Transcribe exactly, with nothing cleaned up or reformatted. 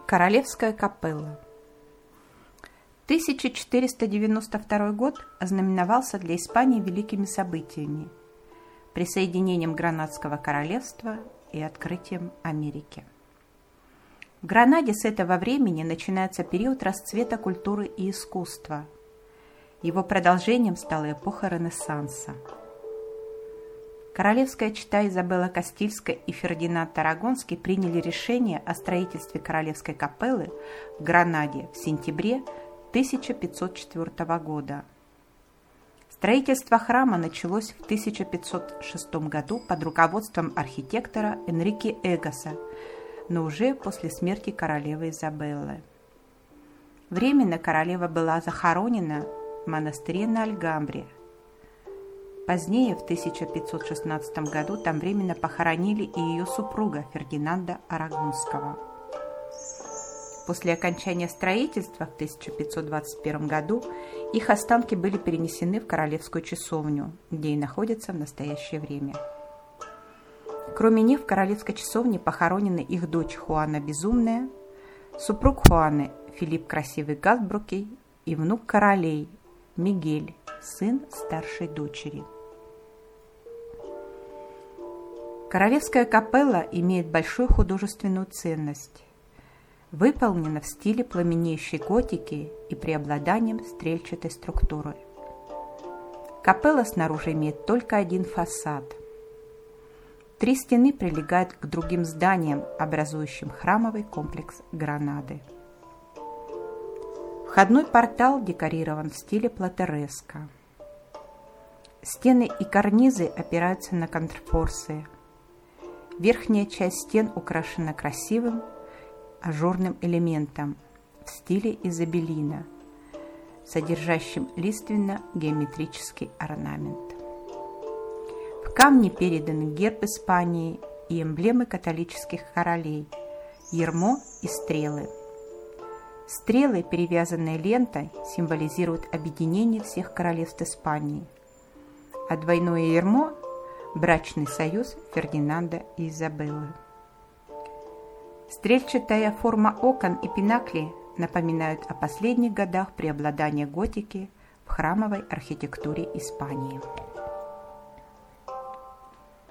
Королевская капелла. тысяча четыреста девяносто второй год ознаменовался для Испании великими событиями – присоединением Гранадского королевства и открытием Америки. В Гранаде с этого времени начинается период расцвета культуры и искусства. Его продолжением стала эпоха Ренессанса. Королевская чета Изабелла Кастильская и Фердинанд Арагонский приняли решение о строительстве Королевской капеллы в Гранаде в сентябре тысяча пятьсот четвёртого года. Строительство храма началось в тысяча пятьсот шестом году под руководством архитектора Энрике Эгоса, но уже после смерти королевы Изабеллы. Временно королева была захоронена в монастыре на Альгамбре. Позднее, в тысяча пятьсот шестнадцатом году, там временно похоронили и ее супруга Фердинанда Арагонского. После окончания строительства в тысяча пятьсот двадцать первом году их останки были перенесены в Королевскую часовню, где и находятся в настоящее время. Кроме них в Королевской часовне похоронены их дочь Хуана Безумная, супруг Хуаны Филипп Красивый Газбрукий и внук королей Мигель, сын старшей дочери. Королевская капелла имеет большую художественную ценность. Выполнена в стиле пламенеющей готики и преобладанием стрельчатой структуры. Капелла снаружи имеет только один фасад. Три стены прилегают к другим зданиям, образующим храмовый комплекс Гранады. Входной портал декорирован в стиле платереско. Стены и карнизы опираются на контрфорсы. Верхняя часть стен украшена красивым ажурным элементом в стиле изобелина, содержащим лиственно-геометрический орнамент. В камне переданы герб Испании и эмблемы католических королей, ярмо и стрелы. Стрелы, перевязанные лентой, символизируют объединение всех королевств Испании, а двойное ярмо – брачный союз Фердинанда и Изабеллы. Стрельчатая форма окон и пинаклей напоминают о последних годах преобладания готики в храмовой архитектуре Испании.